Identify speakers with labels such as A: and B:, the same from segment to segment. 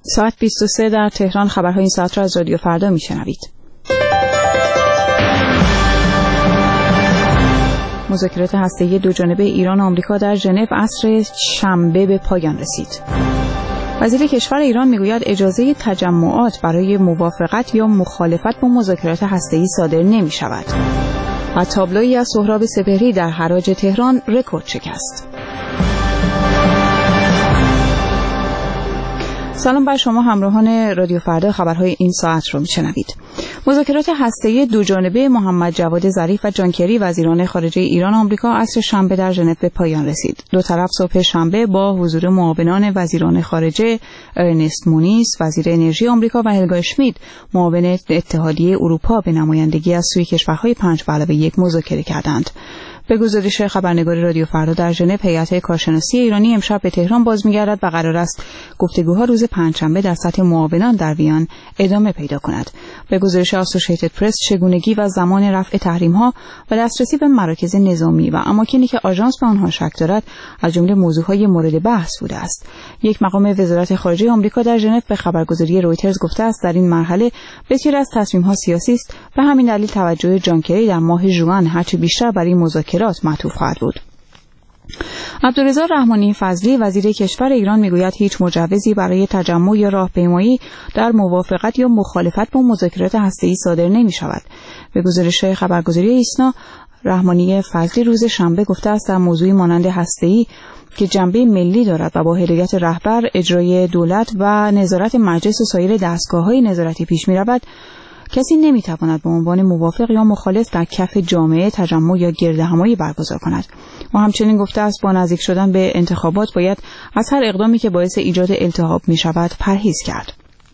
A: ساعت 23 در تهران. خبرهای این ساعت را از رادیو فردا میشنوید. مذاکرات هسته‌ای دوجانبه ایران و آمریکا در ژنو عصر شنبه به پایان رسید. وزیر کشور ایران میگوید اجازه تجمعات برای موافقت یا مخالفت با مذاکرات هسته‌ای صادر نمی‌شود. و تابلویی از سهراب سپهری در حراج تهران رکورد شکست. سلام بر شما همراهان رادیو فردا. خبرهای این ساعت رو میشنوید. مذاکرات هسته‌ای دوجانبه محمد جواد ظریف و جان کری وزیران خارجه ایران و آمریکا عصر شنبه در ژنو به پایان رسید. دو طرف صبح شنبه با حضور معاونان وزیران خارجه ارنست مونیز وزیر انرژی آمریکا و هلگا اشمیت معاون اتحادیه اروپا به نمایندگی از سوی کشورهای 5+1 مذاکره کردند. به گزارش خبرنگار رادیو فردا در ژنو، هیئت کارشناسی ایرانی امشب به تهران باز می‌گردد و قرار است گفتگوها روز پنجشنبه در سطح معاونان در وین ادامه پیدا کند. به گزارش آسوشیتد پرس، چگونگی و زمان رفع تحریم‌ها و دسترسی به مراکز نظامی و اماکنی که آژانس به آنها شک دارد از جمله موضوع‌های مورد بحث بوده است. یک مقام وزارت خارجه آمریکا در ژنو به خبرگزاری رویترز گفته است در این مرحله بسیاری از تصمیم‌ها سیاسی است، به همین دلیل توجه جان کری در ماه ژوئن هرچه بیشتر برای مذاکرات معطوف خواهد بود. عبدالرضا رحمانی فضلی وزیر کشور ایران میگوید هیچ مجوزی برای تجمع یا راهپیمایی در موافقت یا مخالفت با مذاکرات هسته‌ای صادر نمی‌شود. به گزارش خبرگزاری ایسنا، رحمانی فضلی روز شنبه گفته است در موضوعی مانند هسته‌ای که جنبه ملی دارد و با هدایت رهبر، اجرای دولت و نظارت مجلس و سایر دستگاه‌های نظارتی پیش می‌رود، کسی نمیتواند به عنوان موافق یا مخالف در کف جامعه تجمع یا گردهمایی برگزار کند. و همچنین گفته است با نزدیک شدن به انتخابات باید از هر اقدامی که باعث ایجاد التهاب می شود پرهیز کرد.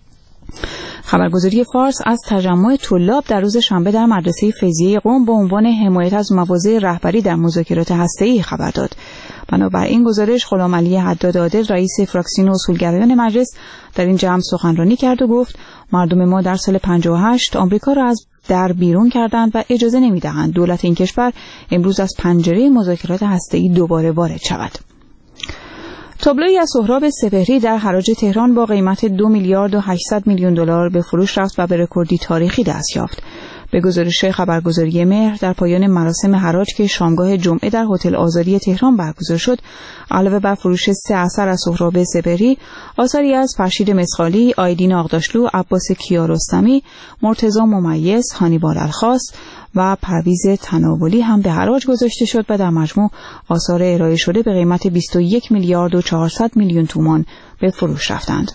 A: خبرگزاری فارس از تجمع طلاب در روز شنبه در مدرسه فیضیه قم با عنوان حمایت از مواضع رهبری در مذاکرات هسته‌ای خبر داد. بنابر این گزارش، غلامعلی حداد عادل رئیس فراکسیون اصولگرایان مجلس در این جمع سخنرانی کرد و گفت مردم ما در سال 58 آمریکا را از در بیرون کردند و اجازه نمی‌دهند دولت این کشور امروز از پنجره مذاکرات هسته‌ای دوباره وارد شود. تابلویی از سهراب سپهری در حراج تهران با قیمت 2 میلیارد و 800 میلیون دلار به فروش رفت و به رکوردی تاریخی دست یافت. به گزارش خبرگزاری مهر، در پایان مراسم حراج که شامگاه جمعه در هتل آزادی تهران برگزار شد، علاوه بر فروش 3 اثر از سهراب سپهری، آثاری از فرشید مسخالی، آیدین آغداشلو، عباس کیارستمی، مرتضی ممیز، هانیبال الخاص و پرویز تناولی هم به حراج گذاشته شد و در مجموع آثار ارائه شده به قیمت 21 میلیارد و 400 میلیون تومان به فروش رفتند.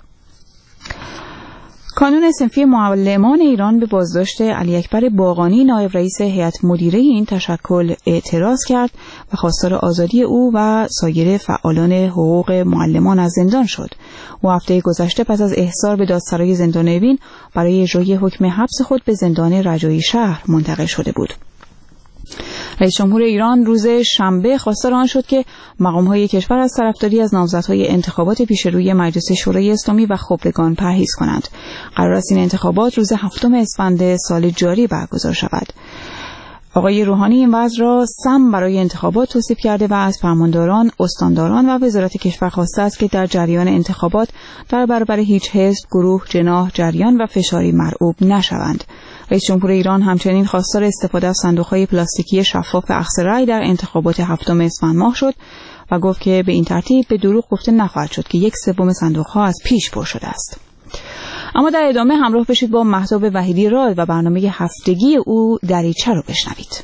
A: کانون صنفی معلمان ایران به بازداشت علی اکبر باقانی نایب رئیس هیئت مدیره این تشکل اعتراض کرد و خواستار آزادی او و سایر فعالان حقوق معلمان از زندان شد. او هفته گذشته پس از احضار به دادسرای زندان اوین برای اجرای حکم حبس خود به زندان رجایی شهر منتقل شده بود. رئیس جمهور ایران روز شنبه خواستار آن شد که مقام‌های کشور از طرفداری از نامزدهای انتخابات پیش روی مجلس شورای اسلامی و خبرگان پرهیز کنند. قرار است این انتخابات روز 7 اسفند سال جاری برگزار شود. آقای روحانی این وضع را سم برای انتخابات توصیف کرده و از فرمانداران، استانداران و وزارت کشور خواسته است که در جریان انتخابات در برابر هیچ حزب، گروه، جناح، جریان و فشاری مرعوب نشوند. رئیس جمهور ایران همچنین خواستار استفاده از صندوق‌های پلاستیکی شفاف اخذ رأی در انتخابات 7 اسفند ماه شد و گفت که به این ترتیب به دروغ گفته نخواهد شد که 1/3 صندوق‌ها از پیش پر شده است. اما در ادامه همراه بشید با مهتاب وحیدی راد و برنامه هفتگی او دریچه رو بشنوید.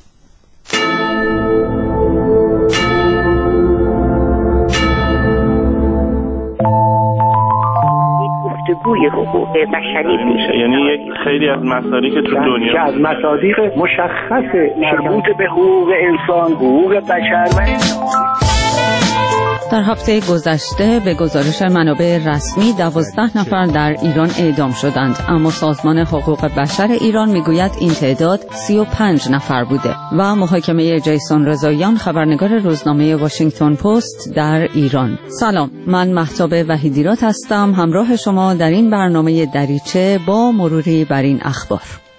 B: گفتگوی حقوق بشری میشه،
C: یعنی یک خیلی از مصادیق تو دنیا
D: از مصادیق مشخص مربوط به حقوق انسان، حقوق بشر و
E: در هفته گذشته به گزارش منابع رسمی 12 نفر در ایران اعدام شدند، اما سازمان حقوق بشر ایران میگوید این تعداد 35 نفر بوده. و محاکمه جیسون رضاییان، خبرنگار روزنامه واشنگتن پست در ایران. سلام، من مهتاب وحیدیرات هستم، همراه شما در این برنامه دریچه با مروری بر این اخبار.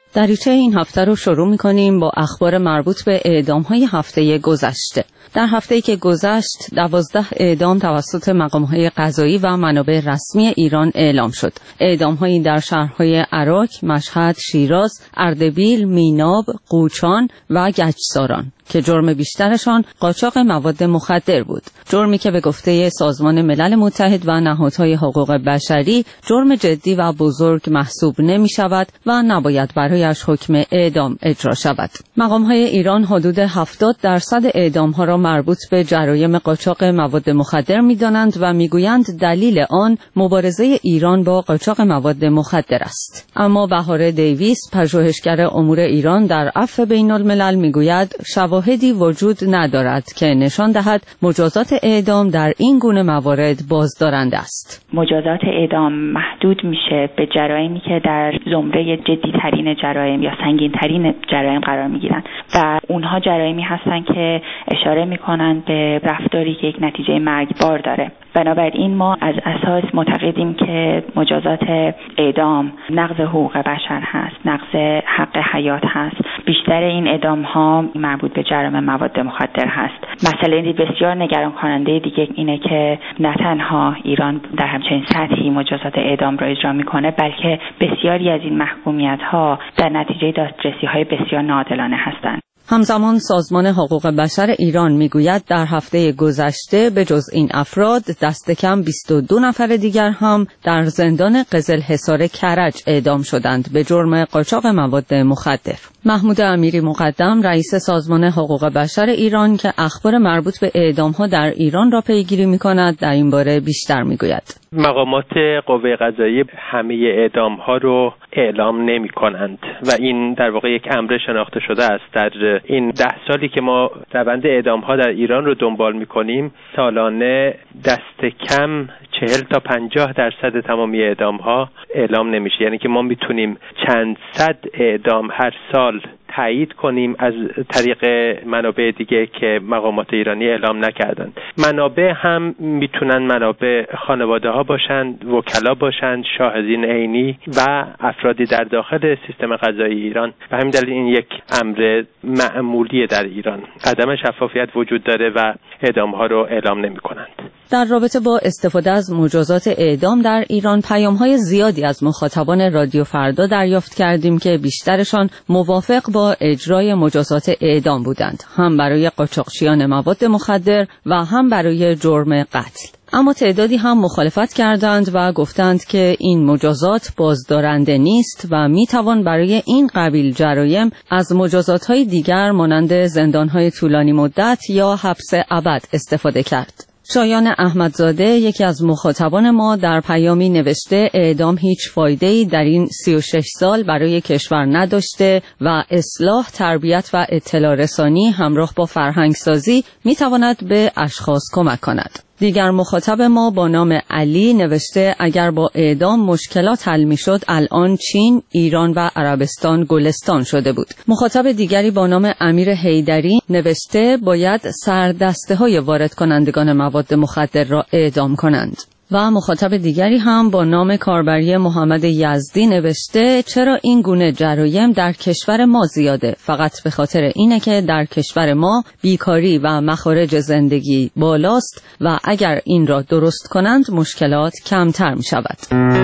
E: دریچه این هفته رو شروع می‌کنیم با اخبار مربوط به اعدام‌های هفته گذشته. در هفته‌ای که گذشت 12 اعدام توسط مقام‌های قضایی و منابع رسمی ایران اعلام شد. اعدام‌هایی در شهرهای عراق، مشهد، شیراز، اردبیل، میناب، قوچان و گچساران که جرم بیشترشان قاچاق مواد مخدر بود. جرمی که به گفته سازمان ملل متحد و نهادهای حقوق بشری جرم جدی و بزرگ محسوب نمی شود و نباید برایش حکم اعدام اجرا شود. مقام‌های ایران حدود 70% اعدام‌ها را مربوط به جرایم قاچاق مواد مخدر می‌دانند و می‌گویند دلیل آن مبارزه ایران با قاچاق مواد مخدر است. اما بهاره دیویس، پژوهشگر امور ایران در عفو بین‌الملل می‌گوید شواهدی وجود ندارد که نشان دهد مجازات اعدام در این گونه موارد بازدارنده است.
F: مجازات اعدام محدود میشه به جرایمی که در زمره جدی‌ترین جرایم یا سنگین‌ترین جرایم قرار می‌گیرند و اونها جرایمی هستند که اشاره می‌کنند به رفتاری که یک نتیجه مرگبار داره. بنابراین ما از اساس معتقدیم که مجازات اعدام نقض حقوق بشر هست، نقض حق حیات هست. بیشتر این اعدام‌ها مربوط به جرم مواد مخدر هست. مسئله بسیار نگران کننده دیگه اینه که نه تنها ایران در همچین سطحی مجازات اعدام را اجرا می‌کنه، بلکه بسیاری از این محکومیت‌ها در نتیجه دادرسی‌های بسیار ناعادلانه هستند.
E: همزمان سازمان حقوق بشر ایران میگوید در هفته گذشته به جز این افراد دست کم 22 نفر دیگر هم در زندان قزلحصار کرج اعدام شدند به جرم قاچاق مواد مخدر. محمود امیری مقدم، رئیس سازمان حقوق بشر ایران که اخبار مربوط به اعدام‌ها در ایران را پیگیری می‌کند، در این باره بیشتر میگوید.
C: مقامات قوه قضاییه همه اعدام‌ها رو اعلام نمی‌کنند و این در واقع یک امر شناخته شده است. در این 10 سالی که ما روند اعدام‌ها در ایران رو دنبال می‌کنیم، سالانه دست کم 40 تا 50% تمامی اعدام‌ها اعلام نمیشه. یعنی که ما میتونیم چند صد اعدام هر سال تایید کنیم از طریق منابع دیگه که مقامات ایرانی اعلام نکردند. منابع هم میتونن منابع خانواده ها باشند، وکلا باشند، شاهدین عینی و افرادی در داخل سیستم قضایی ایران. و همین دلیل این یک امر معمولی در ایران. عدم شفافیت وجود داره و اعدام ها رو اعلام نمی کنند.
E: در رابطه با استفاده از مجازات اعدام در ایران پیام‌های زیادی از مخاطبان رادیو فردا دریافت کردیم که بیشترشان موافق با اجرای مجازات اعدام بودند، هم برای قاچاقچیان مواد مخدر و هم برای جرم قتل. اما تعدادی هم مخالفت کردند و گفتند که این مجازات بازدارنده نیست و میتوان برای این قبیل جرایم از مجازات‌های دیگر مانند زندان‌های طولانی مدت یا حبس ابد استفاده کرد. شایان احمدزاده، یکی از مخاطبان ما، در پیامی نوشته اعدام هیچ فایده‌ای در این 36 سال برای کشور نداشته و اصلاح، تربیت و اطلاع رسانی همراه با فرهنگسازی میتواند به اشخاص کمک کند. دیگر مخاطب ما با نام علی نوشته اگر با اعدام مشکلات حل میشد الان چین، ایران و عربستان گلستان شده بود. مخاطب دیگری با نام امیر حیدری نوشته باید سردسته‌های وارد کنندگان مواد مخدر را اعدام کنند. و مخاطب دیگری هم با نام کاربری محمد یزدی نوشته چرا این گونه جرایم در کشور ما زیاده؟ فقط به خاطر اینه که در کشور ما بیکاری و مخارج زندگی بالاست و اگر این را درست کنند مشکلات کمتر می شود.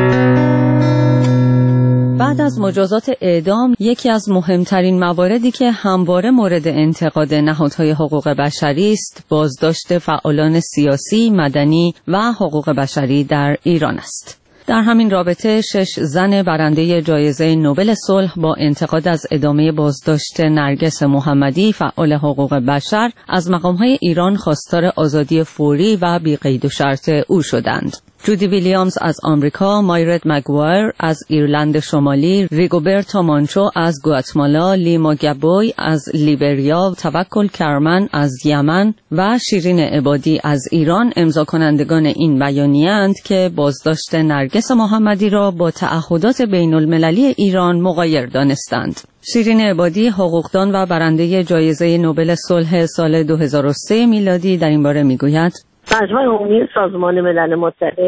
E: بعد از مجازات اعدام، یکی از مهمترین مواردی که همواره مورد انتقاد نهادهای حقوق بشری است، بازداشت فعالان سیاسی، مدنی و حقوق بشری در ایران است. در همین رابطه 6 زن برنده جایزه نوبل صلح با انتقاد از ادامه بازداشت نرگس محمدی فعال حقوق بشر از مقام‌های ایران خواستار آزادی فوری و بی قید و شرط او شدند. جودی ویلیامز از آمریکا، مایرت مگوایر از ایرلند شمالی، ریگوبرتو مانچو از گواتمالا، لیما گابوی از لیبریا، توکل کرمن از یمن و شیرین عبادی از ایران امضا کنندگان این بیانیه اند که بازداشت نرگس محمدی را با تعهدات بین المللی ایران مغایر دانستند. شیرین عبادی، حقوقدان و برنده جایزه نوبل صلح سال 2003 میلادی، در این باره میگوید:
G: مجمع عمومی سازمان ملل متحد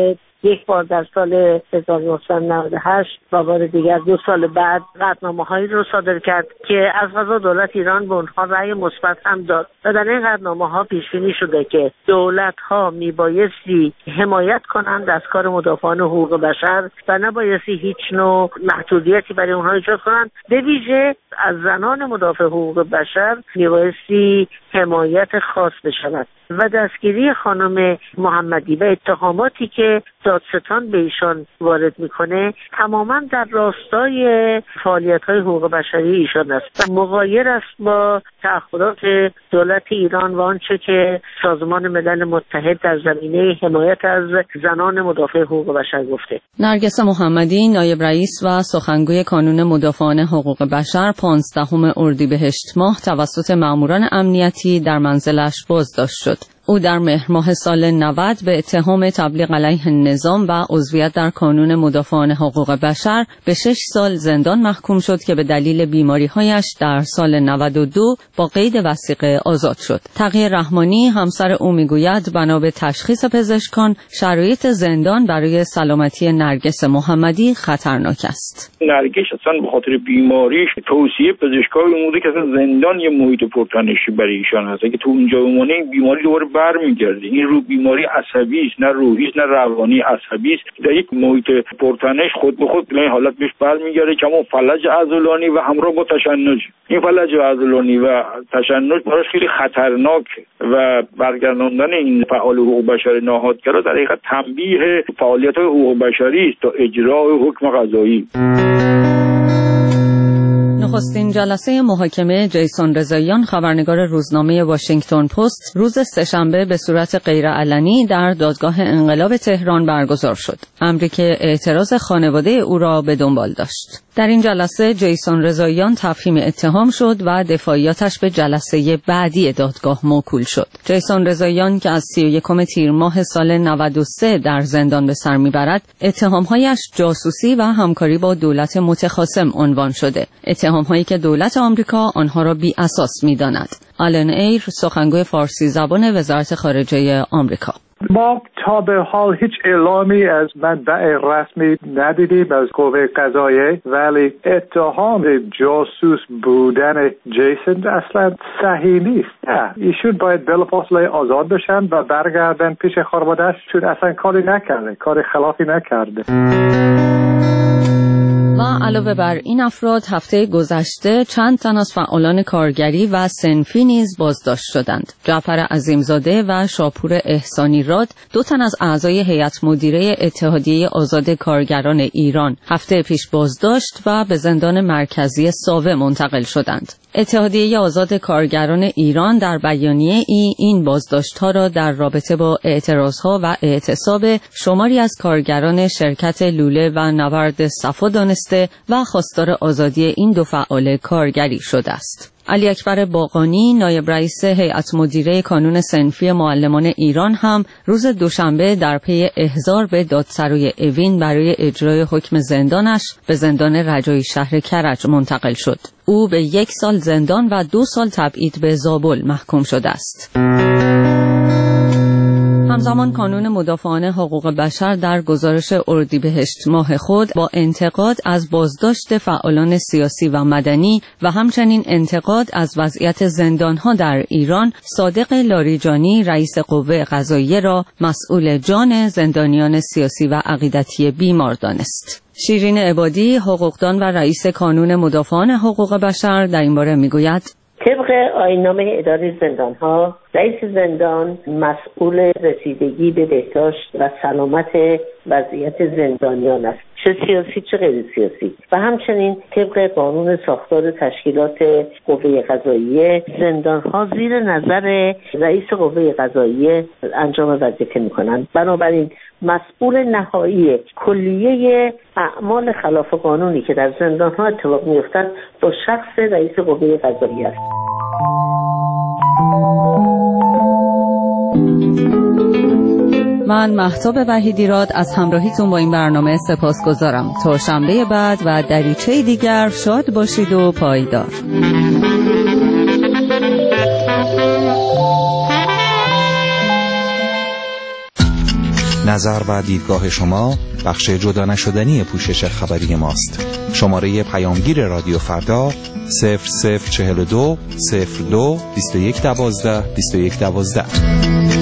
G: یک بار در سال 1998 و بار دیگر 2 سال بعد قطعنامه‌هایی رو صادر کرد که از قضا دولت ایران به اونها رأی مثبت هم داد و در این قطعنامه‌ها پیش بینی شده که دولت‌ها میبایستی حمایت کنند از کار مدافعان حقوق بشر و نبایستی هیچ نوع محدودیتی برای اونها ایجاد کنند. به ویژه از زنان مدافع حقوق بشر میبایستی حمایت خاص بشود و دستگیری خانم محمدی و اتهاماتی که دادستان به ایشان وارد میکنه تماما در راستای فعالیت‌های حقوق بشری ایشان است و مغایر است با تعهدات دولت ایران و آنچه که سازمان ملل متحد در زمینه حمایت از زنان مدافع حقوق بشر گفته.
E: نرگس محمدی، نایب رئیس و سخنگوی کانون مدافعان حقوق بشر، 15 اردیبهشت ماه توسط ماموران امنیتی در منزلش بازداشت شد. او در مهر ماه سال 90 به اتهام تبلیغ علیه نظام و عضویت در کانون مدافعان حقوق بشر به 6 سال زندان محکوم شد که به دلیل بیماری‌هایش در سال 92 با قید وثیقه آزاد شد. تقی رحمانی، همسر او، میگوید بنا به تشخیص پزشکان شرایط زندان برای سلامتی نرگس محمدی خطرناک است.
H: نرگس اصلا به خاطر بیماریش توصیه پزشکای اومده که اصلا زندان یه محیط پرتنشی برای ایشان هست. اگه تو اونجا بمونه این بیماری دوباره برمیگرده. این رو بیماری عصبی است، نه روحی است، نه روانی، عصبی است. در یک محیط پرتنش خود به خود به این حالت بهش برمیگرده که همون فلج عضلانی و همراه با تشنج. این فلج عضلانی و تشنج براش خیلی خطرناکه و برگرداندن این فعال حقوق بشر ناهادگرا در حقیقت تنبیه فعالیت‌های حقوق بشری است تا اجرای حکم قضایی.
E: نخستین جلسه محاکمه جیسون رضاییان، خبرنگار روزنامه واشنگتن پست، روز سه‌شنبه به صورت غیرعلنی در دادگاه انقلاب تهران برگزار شد. امری که اعتراض خانواده او را به دنبال داشت. در این جلسه جیسون رضاییان تفهیم اتهام شد و دفاعیاتش به جلسه بعدی دادگاه موکول شد. جیسون رضاییان که از 31 تیر ماه سال 93 در زندان به سر میبرد، اتهامهایش جاسوسی و همکاری با دولت متخاصم عنوان شده. اتهامهایی که دولت آمریکا آنها را بی اساس می‌داند. آلن ایر، سخنگوی فارسی زبان وزارت خارجه آمریکا:
I: ما تا به حال هیچ اعلامی از منبع رسمی ندیدیم از قوه قضاییه، ولی اتهام جاسوس بودن جیسون اصلا صحیح نیست. ایشون باید بلافاصله آزاد بشن و برگردن پیش خانواده‌اش، چون اصلا کاری نکرده، کار خلافی نکرده.
E: و علاوه بر این افراد، هفته گذشته چند تن از فعالان کارگری و صنفی نیز بازداشت شدند. جعفر عظیمزاده و شاپور احسانی راد، 2 تن از اعضای هیئت مدیره اتحادیه آزاد کارگران ایران، هفته پیش بازداشت و به زندان مرکزی ساوه منتقل شدند. اتحادیه آزاد کارگران ایران در بیانیه این بازداشت‌ها را در رابطه با اعتراضها و اعتصاب شماری از کارگران شرکت لوله و نورد صفا دانسته و خواستار آزادی این 2 فعال کارگری شده است. علی اکبر باقانی، نایب رئیس هیئت مدیره کانون صنفی معلمان ایران، هم روز دوشنبه در پی احضار به دادسرای اوین برای اجرای حکم زندانش به زندان رجایی شهر کرج منتقل شد. او به 1 سال زندان و 2 سال تبعید به زابل محکوم شده است. همزمان کانون مدافعان حقوق بشر در گزارش اردیبهشت ماه خود با انتقاد از بازداشت فعالان سیاسی و مدنی و همچنین انتقاد از وضعیت زندانها در ایران، صادق لاریجانی، رئیس قوه قضاییه را مسئول جان زندانیان سیاسی و عقیدتی بیمار دانست. شیرین عبادی، حقوقدان و رئیس کانون مدافعان حقوق بشر، در این باره میگوید:
G: طبق آیین‌نامه اداره زندان‌ها، رئیس زندان مسئول رسیدگی به بهداشت و سلامت وضعیت زندانیان است، چه سیاسی چه غیر سیاسی، و همچنین طبق قانون ساختار تشکیلات قوه قضاییه، زندان‌ها زیر نظر رئیس قوه قضاییه انجام وظیفه می‌کنند. بنابراین مسئول نهایی کلیه اعمال خلاف قانونی که در زندان‌ها اتفاق می‌افتد با شخص رئیس قوه قضاییه است.
E: من مهتاب وحیدیراد از همراهیتون با این برنامه سپاسگزارم. تا شنبه بعد و دریچه دیگر شاد باشید و پایدار.
J: نظر و دیدگاه شما بخش جدا نشدنی پوشش خبری ماست. شماره پیامگیر رادیو فردا 0042 02 21 12 21 12.